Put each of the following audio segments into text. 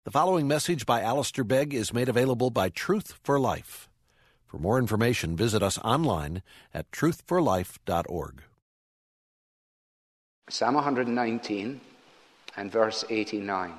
The following message by Alistair Begg is made available by Truth for Life. For more information, visit us online at truthforlife.org. Psalm 119 and verse 89.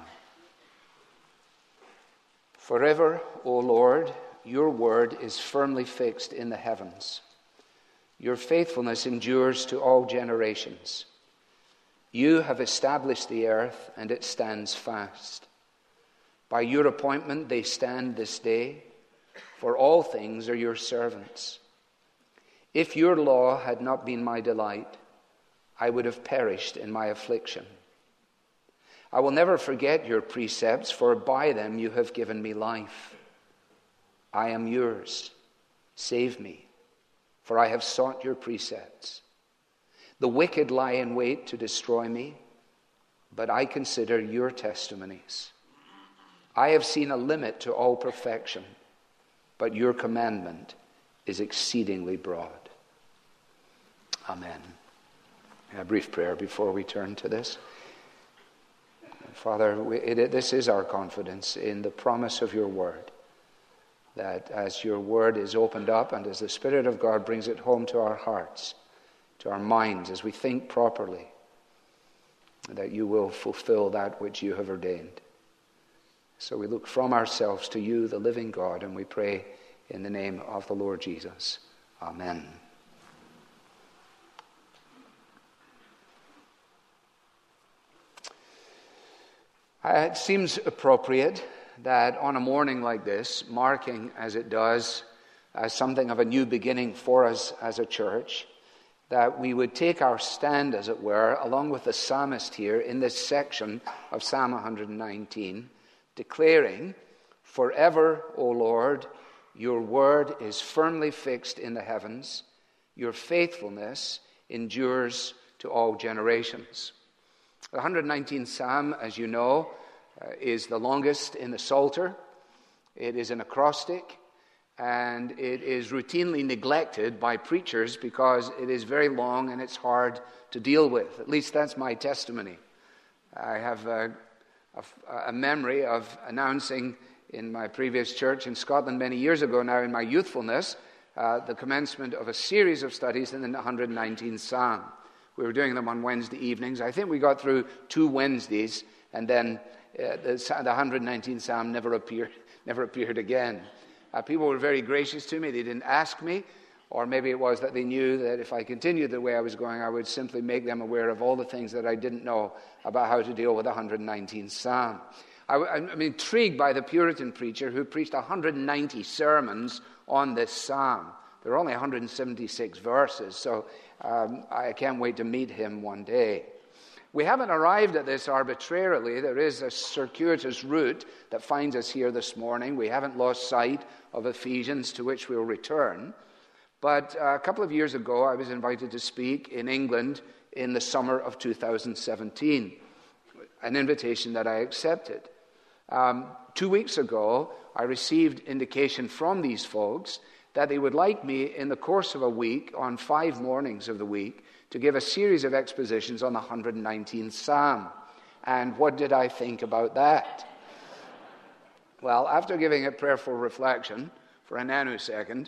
Forever, O Lord, your word is firmly fixed in the heavens. Your faithfulness endures to all generations. You have established the earth, and it stands fast. By your appointment they stand this day, for all things are your servants. If your law had not been my delight, I would have perished in my affliction. I will never forget your precepts, for by them you have given me life. I am yours. Save me, for I have sought your precepts. The wicked lie in wait to destroy me, but I consider your testimonies. I have seen a limit to all perfection, but your commandment is exceedingly broad. Amen. A brief prayer before we turn to this. Father, this is our confidence in the promise of your word, that as your word is opened up and as the Spirit of God brings it home to our hearts, to our minds, as we think properly, that you will fulfill that which you have ordained. So we look from ourselves to you, the living God, and we pray in the name of the Lord Jesus. Amen. It seems appropriate that on a morning like this, marking as it does as something of a new beginning for us as a church, that we would take our stand, as it were, along with the psalmist here in this section of Psalm 119, declaring, "Forever, O Lord, your word is firmly fixed in the heavens. Your faithfulness endures to all generations." The 119th Psalm, as you know, is the longest in the Psalter. It is an acrostic, and it is routinely neglected by preachers because it is very long and it's hard to deal with. At least that's my testimony. I have a memory of announcing in my previous church in Scotland many years ago now in my youthfulness the commencement of a series of studies in the 119th Psalm. We were doing them on Wednesday evenings. I think we got through 2 Wednesdays, and then the 119th Psalm never appeared again. People were very gracious to me. They didn't ask me, or maybe it was that they knew that if I continued the way I was going, I would simply make them aware of all the things that I didn't know about how to deal with the 119th Psalm. I'm intrigued by the Puritan preacher who preached 190 sermons on this psalm. There are only 176 verses, so I can't wait to meet him one day. We haven't arrived at this arbitrarily. There is a circuitous route that finds us here this morning. We haven't lost sight of Ephesians, to which we'll return. But a couple of years ago, I was invited to speak in England in the summer of 2017, an invitation that I accepted. 2 weeks ago, I received indication from these folks that they would like me in the course of a week, on 5 mornings of the week, to give a series of expositions on the 119th Psalm. And what did I think about that? Well, after giving it prayerful reflection for a nanosecond,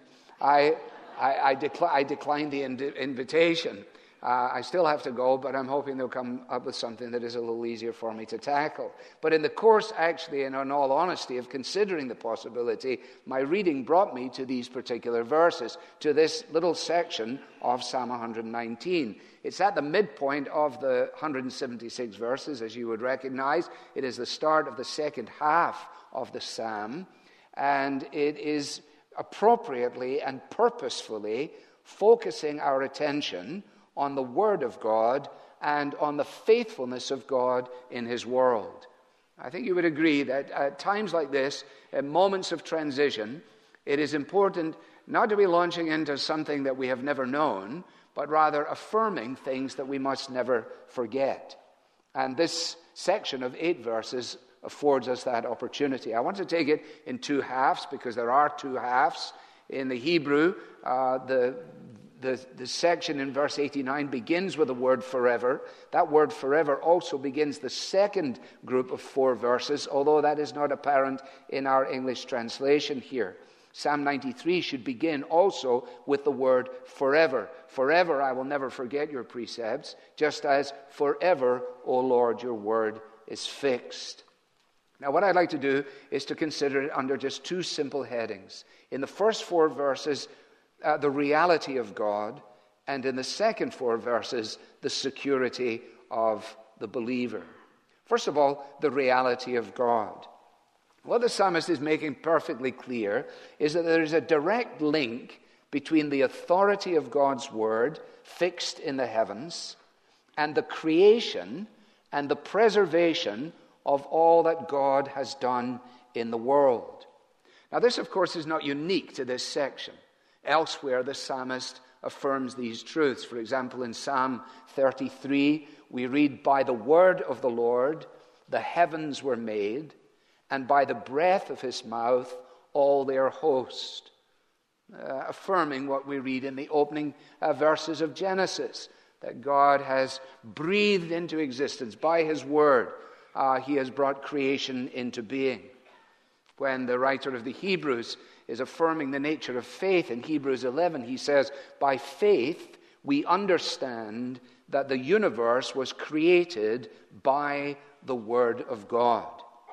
I declined the invitation. I still have to go, but I'm hoping they'll come up with something that is a little easier for me to tackle. But in the course, actually, and in all honesty, of considering the possibility, my reading brought me to these particular verses, to this little section of Psalm 119. It's at the midpoint of the 176 verses, as you would recognize. It is the start of the second half of the psalm, and it is appropriately and purposefully focusing our attention on the Word of God and on the faithfulness of God in His world. I think you would agree that at times like this, at moments of transition, it is important not to be launching into something that we have never known, but rather affirming things that we must never forget. And this section of 8 verses affords us that opportunity. I want to take it in 2 halves because there are 2 halves. In the Hebrew, the the section in verse 89 begins with the word forever. That word forever also begins the second group of 4 verses, although that is not apparent in our English translation here. Psalm 93 should begin also with the word forever. Forever I will never forget your precepts, just as forever, O Lord, your word is fixed. Now what I'd like to do is to consider it under just 2 simple headings. In the first 4 verses, the reality of God, and in the second 4 verses, the security of the believer. First of all, the reality of God. What the psalmist is making perfectly clear is that there is a direct link between the authority of God's word fixed in the heavens and the creation and the preservation of all that God has done in the world. Now this, of course, is not unique to this section. Elsewhere, the psalmist affirms these truths. For example, in Psalm 33, we read, "By the word of the Lord the heavens were made, and by the breath of his mouth all their host," affirming what we read in the opening verses of Genesis, that God has breathed into existence by his word. He has brought creation into being. When the writer of the Hebrews is affirming the nature of faith in Hebrews 11, he says, "By faith we understand that the universe was created by the word of God."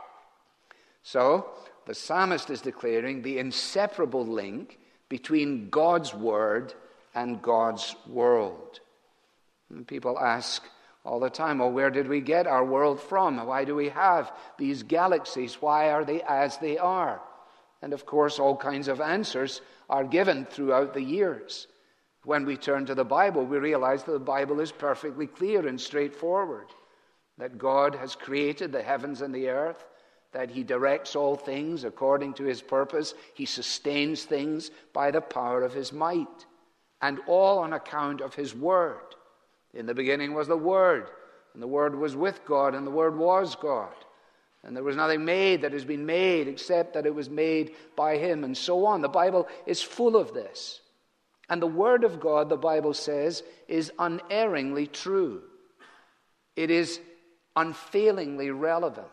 So, the psalmist is declaring the inseparable link between God's word and God's world. And people ask all the time, well, where did we get our world from? Why do we have these galaxies? Why are they as they are? And of course, all kinds of answers are given throughout the years. When we turn to the Bible, we realize that the Bible is perfectly clear and straightforward, that God has created the heavens and the earth, that he directs all things according to his purpose. He sustains things by the power of his might, and all on account of his word. In the beginning was the Word, and the Word was with God, and the Word was God. And there was nothing made that has been made except that it was made by him, and so on. The Bible is full of this. And the Word of God, the Bible says, is unerringly true. It is unfailingly relevant.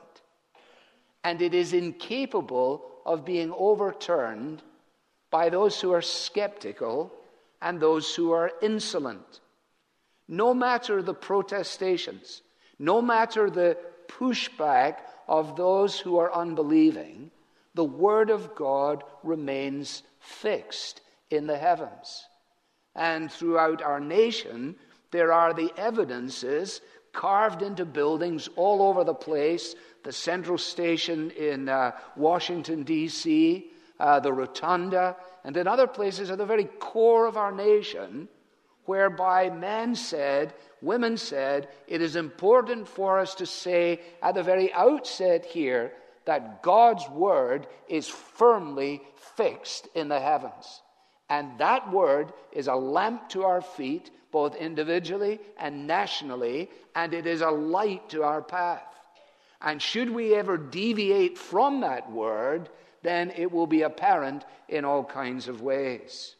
And it is incapable of being overturned by those who are skeptical and those who are insolent. No matter the protestations, no matter the pushback of those who are unbelieving, the word of God remains fixed in the heavens. And throughout our nation, there are the evidences carved into buildings all over the place, the Central Station in Washington, D.C., the Rotunda, and in other places at the very core of our nation, whereby men said, women said, it is important for us to say at the very outset here that God's word is firmly fixed in the heavens. And that word is a lamp to our feet, both individually and nationally, and it is a light to our path. And should we ever deviate from that word, then it will be apparent in all kinds of ways.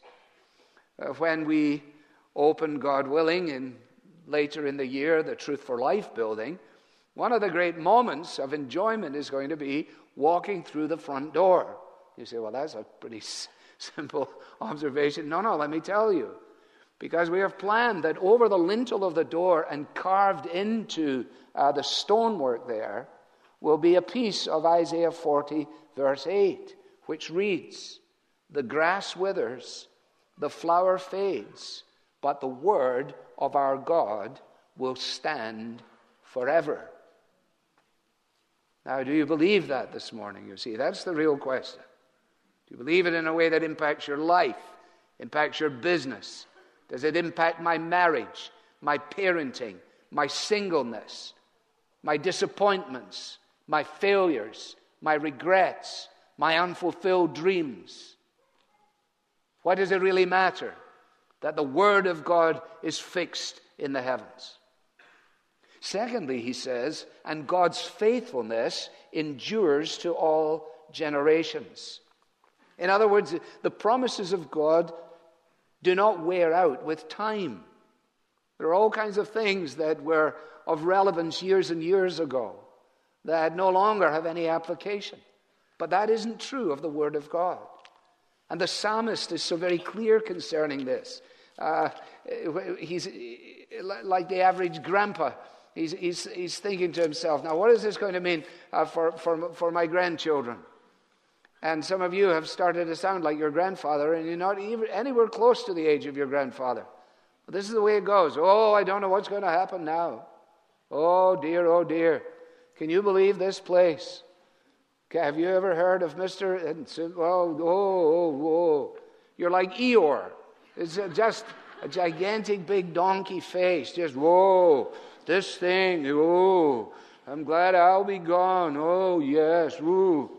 When we open, God willing, later in the year, the Truth for Life building, one of the great moments of enjoyment is going to be walking through the front door. You say, well, that's a pretty simple observation. No, let me tell you. Because we have planned that over the lintel of the door and carved into the stonework there will be a piece of Isaiah 40, verse 8, which reads, "The grass withers, the flower fades, but the word of our God will stand forever." Now, do you believe that this morning? You see, that's the real question. Do you believe it in a way that impacts your life, impacts your business? Does it impact my marriage, my parenting, my singleness, my disappointments, my failures, my regrets, my unfulfilled dreams? What does it really matter? That the word of God is fixed in the heavens. Secondly, he says, and God's faithfulness endures to all generations. In other words, the promises of God do not wear out with time. There are all kinds of things that were of relevance years and years ago that no longer have any application. But that isn't true of the Word of God. And the psalmist is so very clear concerning this. He's like the average grandpa. He's thinking to himself, now what is this going to mean for my grandchildren? And some of you have started to sound like your grandfather, and you're not even anywhere close to the age of your grandfather. But this is the way it goes. Oh, I don't know what's going to happen now. Oh dear, oh dear. Can you believe this place? Have you ever heard of Mr. Oh. You're like Eeyore. It's just a gigantic big donkey face. Just, whoa, this thing, oh, I'm glad I'll be gone. Oh, yes, woo.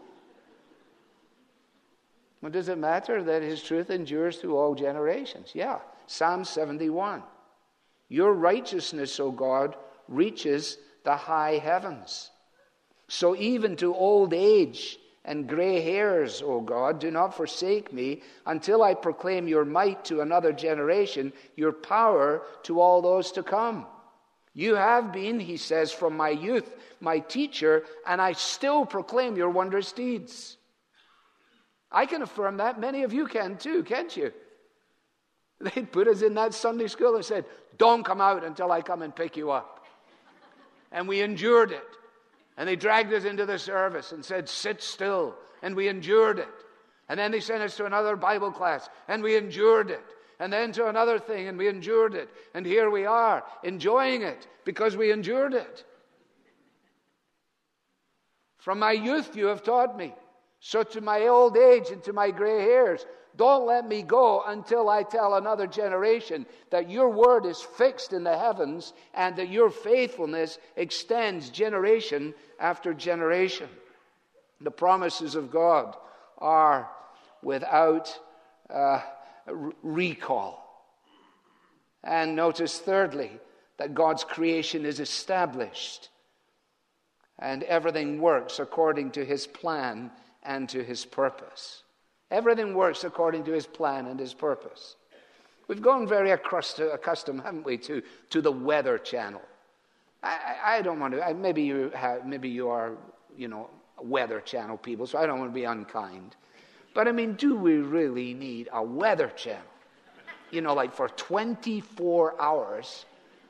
Well, does it matter that his truth endures through all generations? Yeah. Psalm 71. Your righteousness, O God, reaches the high heavens. So even to old age and gray hairs, O God, do not forsake me until I proclaim your might to another generation, your power to all those to come. You have been, he says, from my youth, my teacher, and I still proclaim your wondrous deeds. I can affirm that. Many of you can too, can't you? They put us in that Sunday school and said, don't come out until I come and pick you up. And we endured it. And they dragged us into the service and said, sit still. And we endured it. And then they sent us to another Bible class, and we endured it. And then to another thing, and we endured it. And here we are, enjoying it, because we endured it. From my youth you have taught me, so to my old age and to my gray hairs, don't let me go until I tell another generation that your word is fixed in the heavens and that your faithfulness extends generation after generation. The promises of God are without recall. And notice thirdly, that God's creation is established and everything works according to his plan and to his purpose. Everything works according to his plan and his purpose. We've gone very accustomed, haven't we, to the Weather Channel. I don't want to. Maybe you are, Weather Channel people. So I don't want to be unkind. But I mean, do we really need a Weather Channel? Like for 24 hours.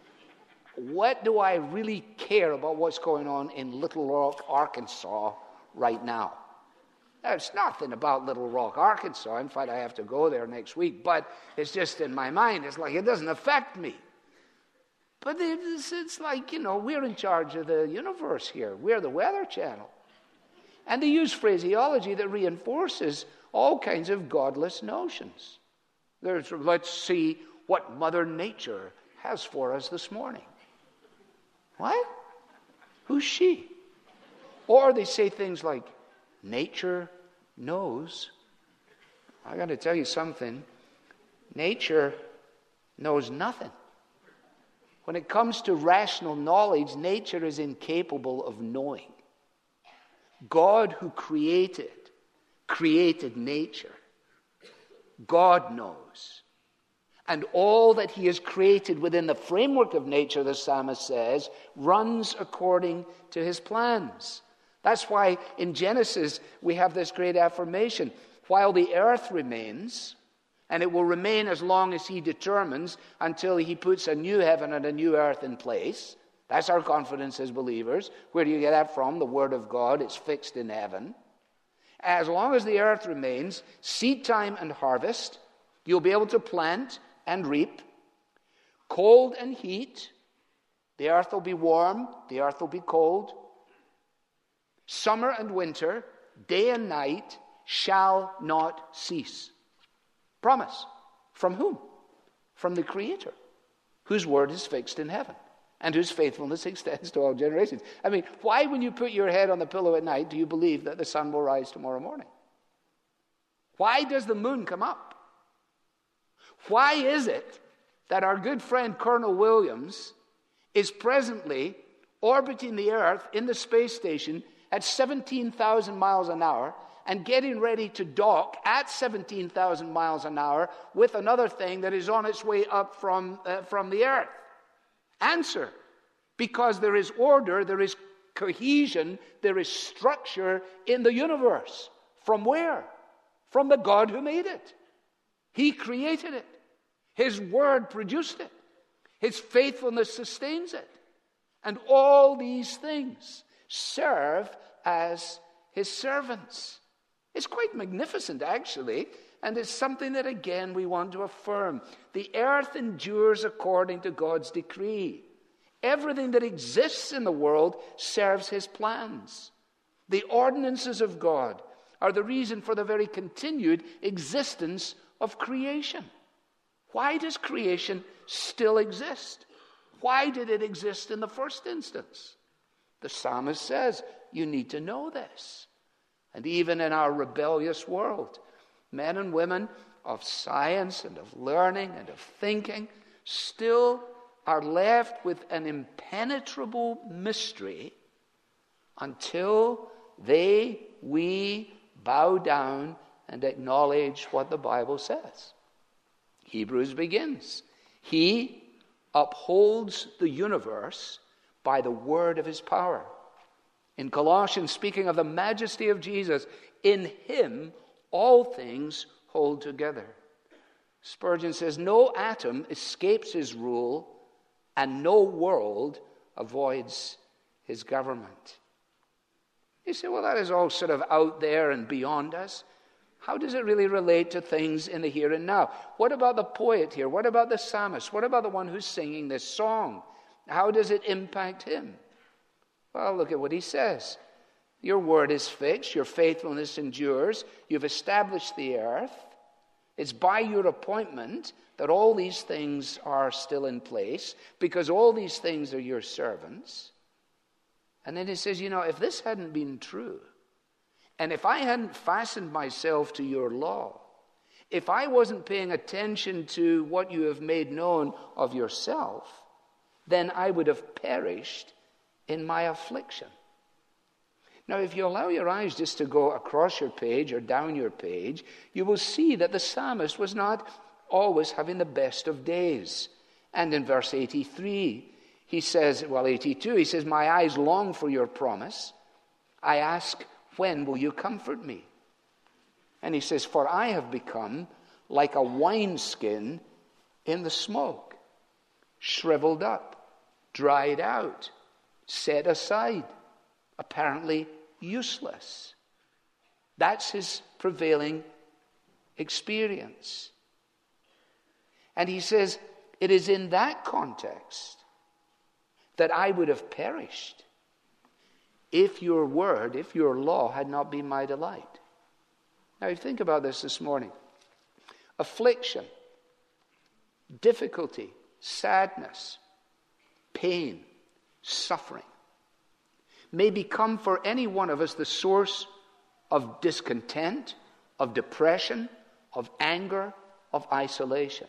What do I really care about what's going on in Little Rock, Arkansas, right now? There's nothing about Little Rock, Arkansas. In fact, I have to go there next week. But it's just in my mind. It's like it doesn't affect me. But it's like, we're in charge of the universe here. We're the Weather Channel. And they use phraseology that reinforces all kinds of godless notions. Let's see what Mother Nature has for us this morning. What? Who's she? Or they say things like, nature knows. I got to tell you something. Nature knows nothing. When it comes to rational knowledge, nature is incapable of knowing. God who created nature. God knows. And all that he has created within the framework of nature, the psalmist says, runs according to his plans. That's why in Genesis we have this great affirmation. While the earth remains, and it will remain as long as he determines until he puts a new heaven and a new earth in place. That's our confidence as believers. Where do you get that from? The Word of God. It's fixed in heaven. As long as the earth remains, seed time and harvest, you'll be able to plant and reap. Cold and heat, the earth will be warm, the earth will be cold. Summer and winter, day and night, shall not cease. Promise. From whom? From the Creator, whose word is fixed in heaven and whose faithfulness extends to all generations. I mean, why when you put your head on the pillow at night do you believe that the sun will rise tomorrow morning? Why does the moon come up? Why is it that our good friend Colonel Williams is presently orbiting the earth in the space station at 17,000 miles an hour, and getting ready to dock at 17,000 miles an hour with another thing that is on its way up from the earth? Answer: because there is order, there is cohesion, there is structure in the universe. From where? From the God who made it. He created it. His word produced it. His faithfulness sustains it. And all these things serve as his servants. It's quite magnificent, actually, and it's something that, again, we want to affirm. The earth endures according to God's decree. Everything that exists in the world serves his plans. The ordinances of God are the reason for the very continued existence of creation. Why does creation still exist? Why did it exist in the first instance? The psalmist says, you need to know this. And even in our rebellious world, men and women of science and of learning and of thinking still are left with an impenetrable mystery until we bow down and acknowledge what the Bible says. Hebrews begins. He upholds the universe by the word of his power. In Colossians, speaking of the majesty of Jesus, in him all things hold together. Spurgeon says, no atom escapes his rule, and no world avoids his government. You say, well, that is all sort of out there and beyond us. How does it really relate to things in the here and now? What about the poet here? What about the psalmist? What about the one who's singing this song? How does it impact him? Well, look at what he says. Your word is fixed. Your faithfulness endures. You've established the earth. It's by your appointment that all these things are still in place, because all these things are your servants. And then he says, if this hadn't been true, and if I hadn't fastened myself to your law, if I wasn't paying attention to what you have made known of yourself, then I would have perished in my affliction. Now, if you allow your eyes just to go across your page or down your page, you will see that the psalmist was not always having the best of days. And in verse 83, he says, 82, he says, my eyes long for your promise. I ask, when will you comfort me? And he says, for I have become like a wineskin in the smoke, shriveled up, dried out, set aside, apparently useless. That's his prevailing experience. And he says, it is in that context that I would have perished if your word, if your law had not been my delight. Now, think about this morning. Affliction, difficulty, sadness, pain, suffering may become for any one of us the source of discontent, of depression, of anger, of isolation.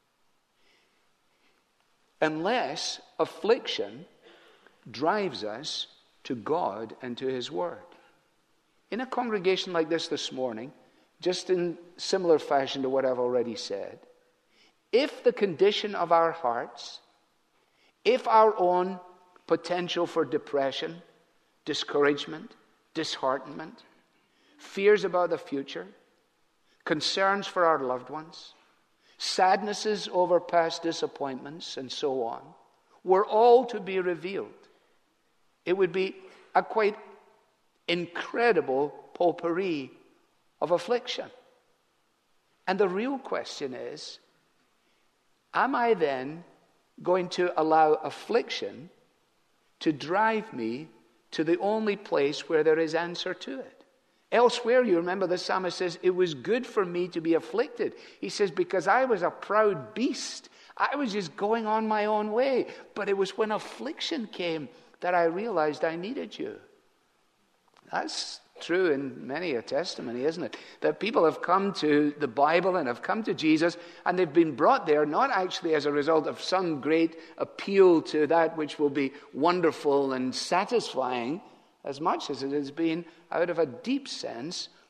Unless affliction drives us to God and to his word. In a congregation like this morning, just in similar fashion to what I've already said, if the condition of our hearts, if our own potential for depression, discouragement, disheartenment, fears about the future, concerns for our loved ones, sadnesses over past disappointments, and so on, were all to be revealed, it would be a quite incredible potpourri of affliction. And the real question is, am I then going to allow affliction to drive me to the only place where there is answer to it? Elsewhere, you remember the psalmist says, it was good for me to be afflicted. He says, because I was a proud beast. I was just going on my own way. But it was when affliction came that I realized I needed you. That's true in many a testimony, isn't it? That people have come to the Bible and have come to Jesus, and they've been brought there not actually as a result of some great appeal to that which will be wonderful and satisfying, as much as it has been out of a deep sense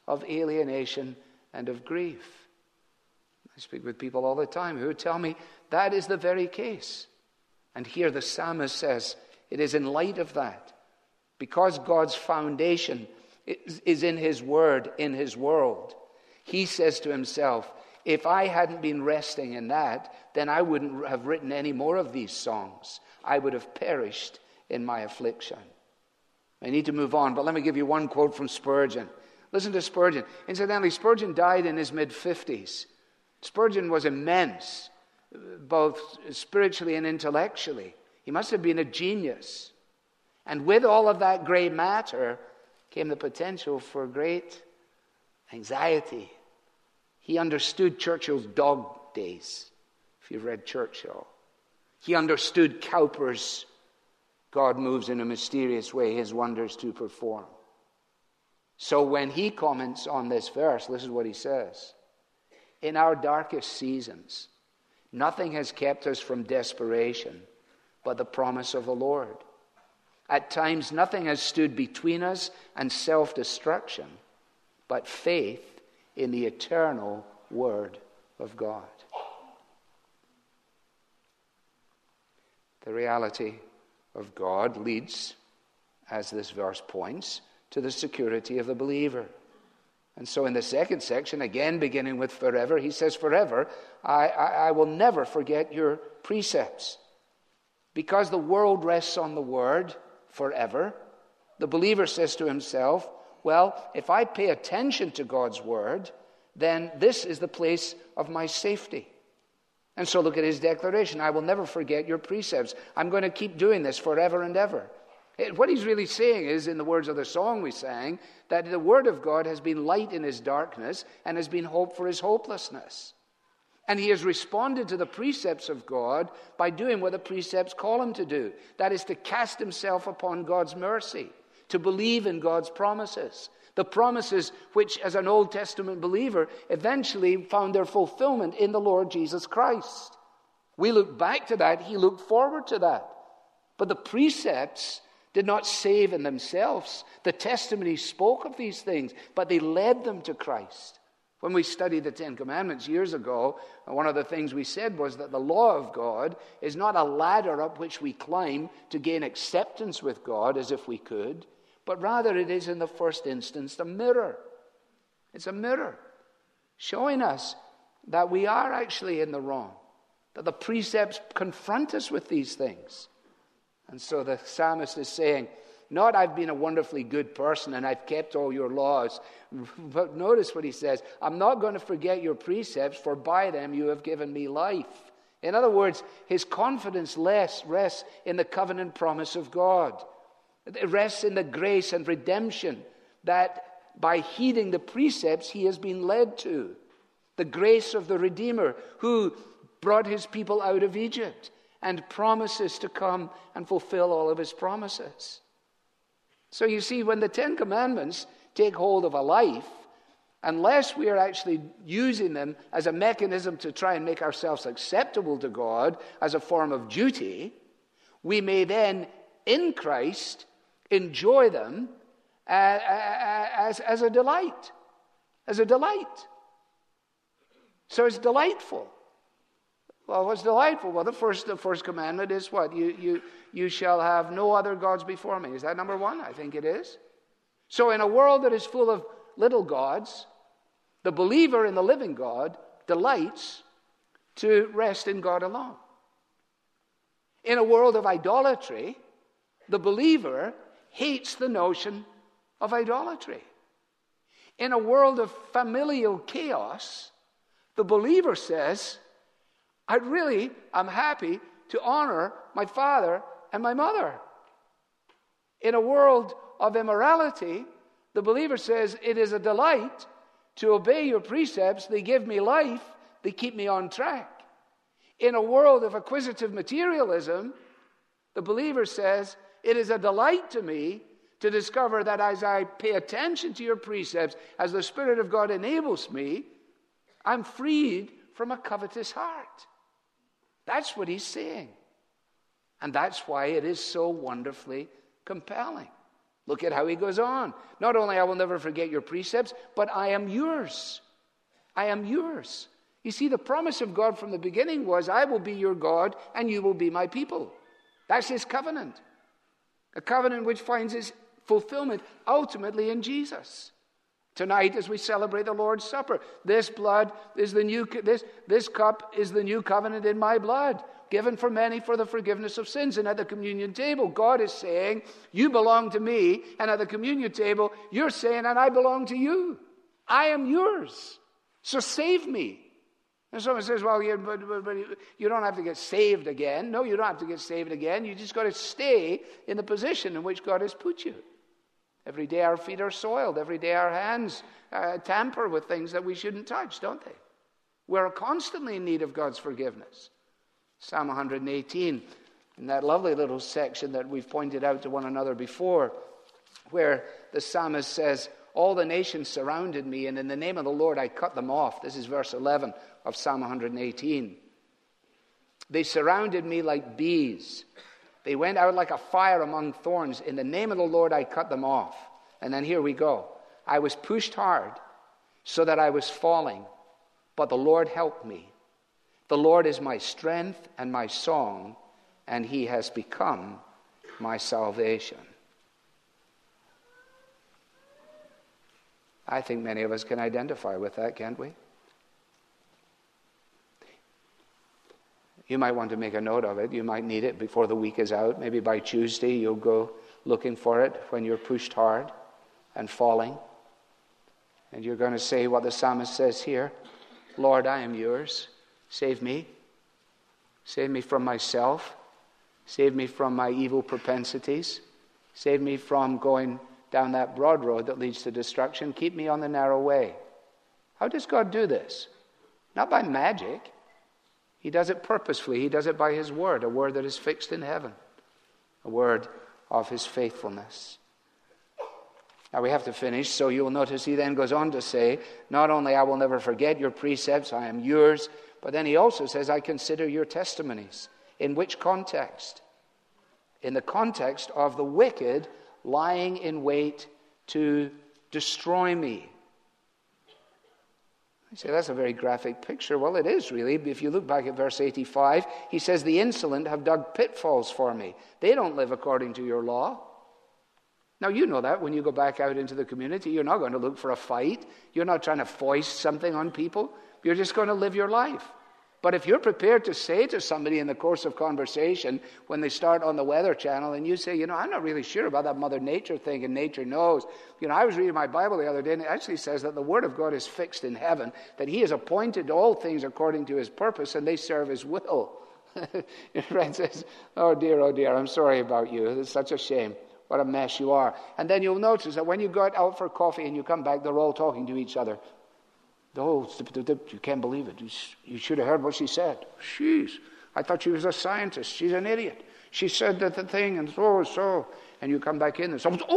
of alienation and of grief. I speak with people all the time who tell me that is the very case. And here the psalmist says, it is in light of that, because God's foundation is in His Word, in His world. He says to himself, if I hadn't been resting in that, then I wouldn't have written any more of these songs. I would have perished in my affliction. I need to move on, but let me give you one quote from Spurgeon. Listen to Spurgeon. Incidentally, Spurgeon died in his mid-50s. Spurgeon was immense, both spiritually and intellectually. He must have been a genius. And with all of that grey matter came the potential for great anxiety. He understood Churchill's dog days, if you've read Churchill. He understood Cowper's God moves in a mysterious way, His wonders to perform. So when he comments on this verse, listen to what he says. In our darkest seasons, nothing has kept us from desperation but the promise of the Lord. At times, nothing has stood between us and self-destruction but faith in the eternal Word of God. The reality of God leads, as this verse points, to the security of the believer. And so in the second section, again beginning with forever, he says, forever, I will never forget your precepts. Because the world rests on the Word forever, the believer says to himself, well, if I pay attention to God's Word, then this is the place of my safety. And so look at his declaration. I will never forget your precepts. I'm going to keep doing this forever and ever. What he's really saying is, in the words of the song we sang, that the Word of God has been light in his darkness and has been hope for his hopelessness. And he has responded to the precepts of God by doing what the precepts call him to do. That is to cast himself upon God's mercy, to believe in God's promises. The promises which, as an Old Testament believer, eventually found their fulfillment in the Lord Jesus Christ. We look back to that. He looked forward to that. But the precepts did not save in themselves. The testimony spoke of these things, but they led them to Christ. When we studied the Ten Commandments years ago, one of the things we said was that the law of God is not a ladder up which we climb to gain acceptance with God as if we could, but rather it is in the first instance a mirror. It's a mirror showing us that we are actually in the wrong, that the precepts confront us with these things. And so the psalmist is saying, not I've been a wonderfully good person and I've kept all your laws, but notice what he says, I'm not going to forget your precepts, for by them you have given me life. In other words, his confidence rests in the covenant promise of God. It rests in the grace and redemption that by heeding the precepts he has been led to. The grace of the Redeemer who brought his people out of Egypt and promises to come and fulfill all of his promises. So you see, when the Ten Commandments take hold of a life, unless we are actually using them as a mechanism to try and make ourselves acceptable to God as a form of duty, we may then, in Christ, enjoy them as a delight. As a delight. So it's delightful. Well, what's delightful? Well, the first commandment is what? You shall have no other gods before me. Is that number one? I think it is. So in a world that is full of little gods, the believer in the living God delights to rest in God alone. In a world of idolatry, the believer hates the notion of idolatry. In a world of familial chaos, the believer says, I'm happy to honor my father and my mother. In a world of immorality, the believer says, it is a delight to obey your precepts. They give me life. They keep me on track. In a world of acquisitive materialism, the believer says, it is a delight to me to discover that as I pay attention to your precepts, as the Spirit of God enables me, I'm freed from a covetous heart. That's what he's saying. And that's why it is so wonderfully compelling. Look at how he goes on. Not only I will never forget your precepts, but I am yours. I am yours. You see, the promise of God from the beginning was, I will be your God and you will be my people. That's his covenant. A covenant which finds its fulfillment ultimately in Jesus. Tonight, as we celebrate the Lord's Supper, this blood is the new, this cup is the new covenant in my blood, given for many for the forgiveness of sins. And at the communion table, God is saying, you belong to me. And at the communion table, you're saying, and I belong to you. I am yours. So save me. And someone says, well, but you don't have to get saved again. No, you don't have to get saved again. You just got to stay in the position in which God has put you. Every day our feet are soiled. Every day our hands tamper with things that we shouldn't touch, don't they? We're constantly in need of God's forgiveness. Psalm 118, in that lovely little section that we've pointed out to one another before, where the psalmist says, all the nations surrounded me, and in the name of the Lord I cut them off. This is verse 11 of Psalm 118. They surrounded me like bees. They went out like a fire among thorns. In the name of the Lord I cut them off. And then here we go. I was pushed hard so that I was falling, but the Lord helped me. The Lord is my strength and my song, and he has become my salvation. I think many of us can identify with that, can't we? You might want to make a note of it. You might need it before the week is out. Maybe by Tuesday you'll go looking for it when you're pushed hard and falling. And you're going to say what the psalmist says here. Lord, I am yours. Save me. Save me from myself. Save me from my evil propensities. Save me from going down that broad road that leads to destruction. Keep me on the narrow way. How does God do this? Not by magic. He does it purposefully. He does it by his word, a word that is fixed in heaven, a word of his faithfulness. Now we have to finish, so you'll notice he then goes on to say, not only I will never forget your precepts, I am yours, but then he also says, I consider your testimonies. In which context? In the context of the wicked lying in wait to destroy me. You say, that's a very graphic picture. Well, it is really. If you look back at verse 85, he says, the insolent have dug pitfalls for me. They don't live according to your law. Now, you know that when you go back out into the community, you're not going to look for a fight. You're not trying to foist something on people. You're just going to live your life. But if you're prepared to say to somebody in the course of conversation, when they start on the Weather Channel, and you say, I'm not really sure about that Mother Nature thing, and nature knows. I was reading my Bible the other day, and it actually says that the Word of God is fixed in heaven, that he has appointed all things according to his purpose, and they serve his will. Your friend says, oh dear, I'm sorry about you. It's such a shame. What a mess you are. And then you'll notice that when you go out for coffee and you come back, they're all talking to each other. Oh, you can't believe it. You should have heard what she said. Jeez, I thought she was a scientist. She's an idiot. She said that the thing and so. And you come back in and someone's,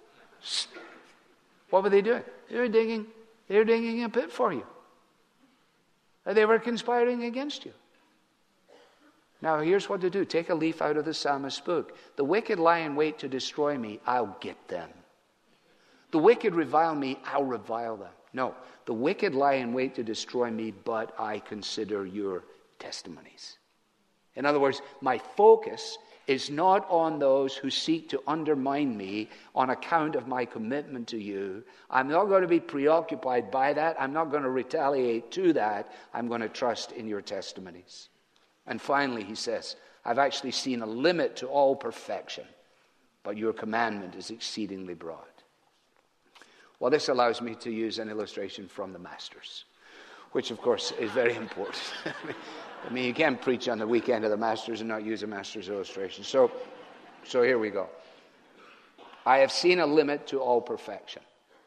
what were they doing? They were digging a pit for you. They were conspiring against you. Now here's what to do. Take a leaf out of the psalmist's book. The wicked lie in wait to destroy me. I'll get them. The wicked revile me. I'll revile them. No, the wicked lie in wait to destroy me, but I consider your testimonies. In other words, my focus is not on those who seek to undermine me on account of my commitment to you. I'm not going to be preoccupied by that. I'm not going to retaliate to that. I'm going to trust in your testimonies. And finally, he says, I've actually seen a limit to all perfection, but your commandment is exceedingly broad. Well, this allows me to use an illustration from the Masters, which, of course, is very important. I mean, you can't preach on the weekend of the Masters and not use a Masters illustration. So here we go. I have seen a limit to all perfection.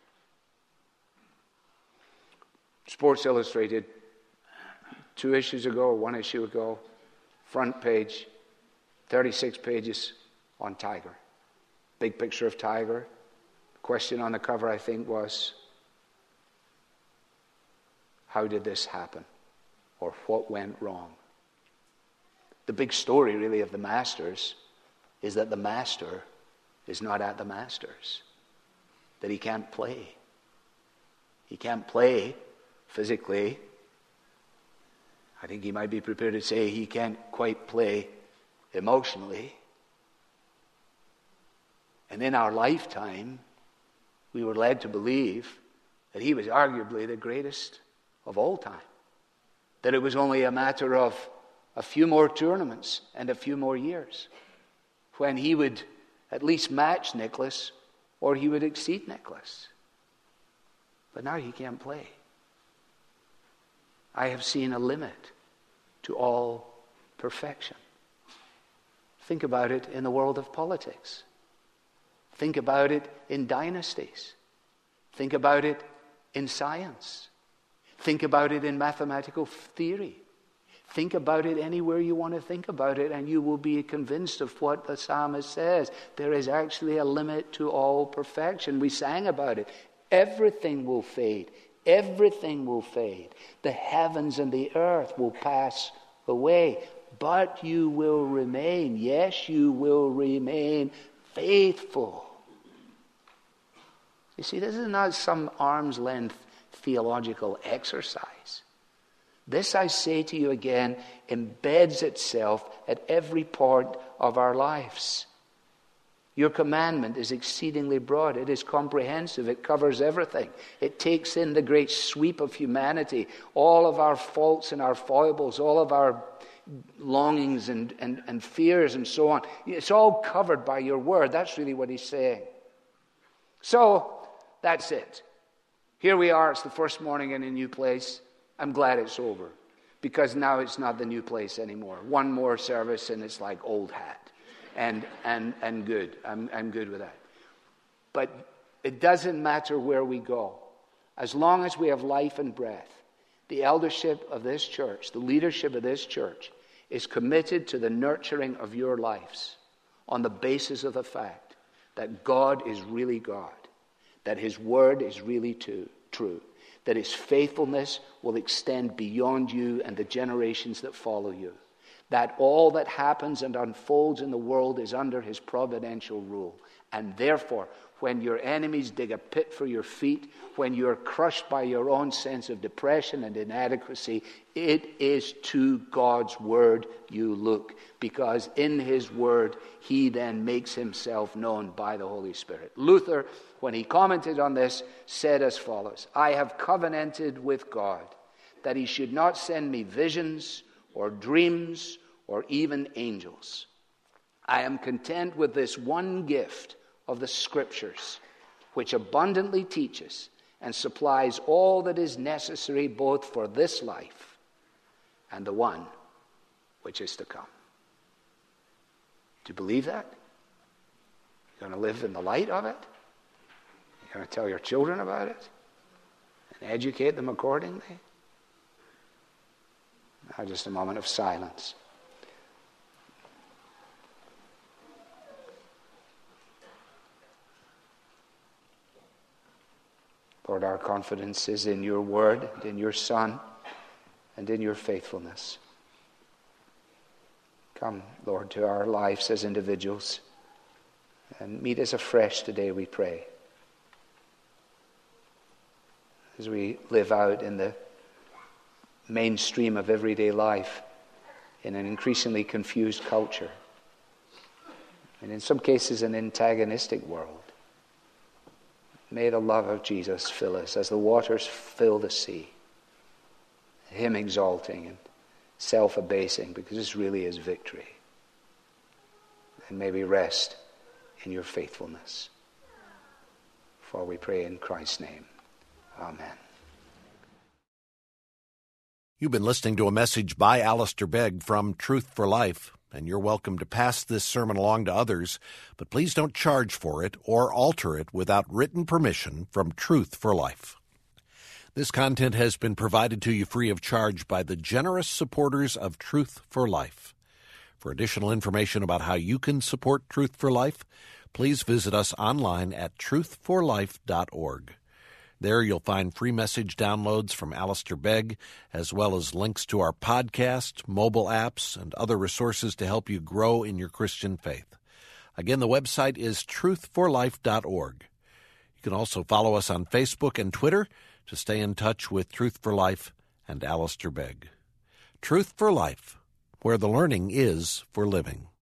Sports Illustrated, 2 issues ago or 1 issue ago, front page, 36 pages on Tiger. Big picture of Tiger. Question on the cover, I think, was, how did this happen? Or what went wrong? The big story, really, of the Masters is that the master is not at the Master's, that he can't play. He can't play physically. I think he might be prepared to say he can't quite play emotionally. And in our lifetime, we were led to believe that he was arguably the greatest of all time. That it was only a matter of a few more tournaments and a few more years when he would at least match Nicholas, or he would exceed Nicholas. But now he can't play. I have seen a limit to all perfection. Think about it in the world of politics. Think about it in dynasties. Think about it in science. Think about it in mathematical theory. Think about it anywhere you want to think about it, and you will be convinced of what the psalmist says. There is actually a limit to all perfection. We sang about it. Everything will fade. Everything will fade. The heavens and the earth will pass away, but you will remain. Yes, you will remain faithful. You see, this is not some arm's length theological exercise. This, I say to you again, embeds itself at every part of our lives. Your commandment is exceedingly broad. It is comprehensive. It covers everything. It takes in the great sweep of humanity, all of our faults and our foibles, all of our longings and fears and so on. It's all covered by your word. That's really what he's saying. So, that's it. Here we are. It's the first morning in a new place. I'm glad it's over, because now it's not the new place anymore. One more service and it's like old hat, and good. I'm good with that. But it doesn't matter where we go, as long as we have life and breath. The eldership of this church, the leadership of this church, is committed to the nurturing of your lives on the basis of the fact that God is really God, that his word is really true, that his faithfulness will extend beyond you and the generations that follow you, that all that happens and unfolds in the world is under his providential rule. And therefore, when your enemies dig a pit for your feet, when you're crushed by your own sense of depression and inadequacy, it is to God's word you look, because in his word he then makes himself known by the Holy Spirit. Luther, when he commented on this, said as follows: I have covenanted with God that he should not send me visions or dreams or even angels. I am content with this one gift of the Scriptures, which abundantly teaches and supplies all that is necessary both for this life and the one which is to come. Do you believe that? You're going to live in the light of it? You're going to tell your children about it and educate them accordingly? Now, just a moment of silence. Lord, our confidence is in your word and in your Son and in your faithfulness. Come, Lord, to our lives as individuals and meet us afresh today, we pray, as we live out in the mainstream of everyday life in an increasingly confused culture, and in some cases an antagonistic world. May the love of Jesus fill us as the waters fill the sea, him exalting and self-abasing, because this really is victory. And may we rest in your faithfulness. For we pray in Christ's name. Amen. You've been listening to a message by Alistair Begg from Truth for Life, and you're welcome to pass this sermon along to others, but please don't charge for it or alter it without written permission from Truth for Life. This content has been provided to you free of charge by the generous supporters of Truth for Life. For additional information about how you can support Truth for Life, please visit us online at truthforlife.org. There you'll find free message downloads from Alistair Begg, as well as links to our podcast, mobile apps, and other resources to help you grow in your Christian faith. Again, the website is truthforlife.org. You can also follow us on Facebook and Twitter to stay in touch with Truth for Life and Alistair Begg. Truth for Life, where the learning is for living.